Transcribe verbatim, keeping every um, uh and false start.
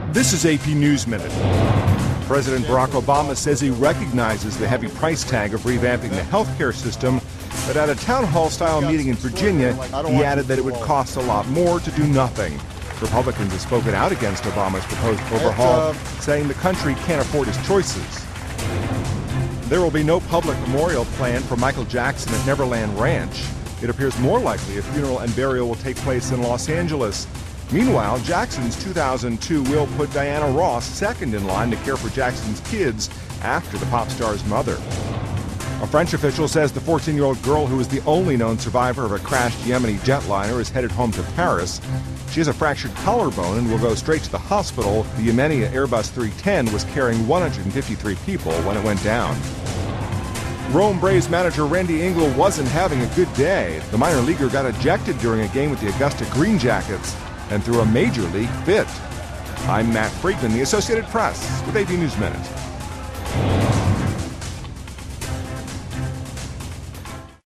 This is A P News Minute. President Barack Obama says he recognizes the heavy price tag of revamping the healthcare system, but at a town hall-style meeting in Virginia, he added that it would cost a lot more to do nothing. Republicans have spoken out against Obama's proposed overhaul, saying the country can't afford his choices. There will be no public memorial planned for Michael Jackson at Neverland Ranch. It appears more likely a funeral and burial will take place in Los Angeles. Meanwhile, Jackson's two thousand two will put Diana Ross second in line to care for Jackson's kids after the pop star's mother. A French official says the fourteen-year-old girl who is the only known survivor of a crashed Yemeni jetliner is headed home to Paris. She has a fractured collarbone and will go straight to the hospital. The Yemeni Airbus three ten was carrying one hundred fifty-three people when it went down. Rome Braves manager Randy Engel wasn't having a good day. The minor leaguer got ejected during a game with the Augusta Green Jackets and threw a major league fit. I'm Matt Friedman, the Associated Press, with A P News Minute.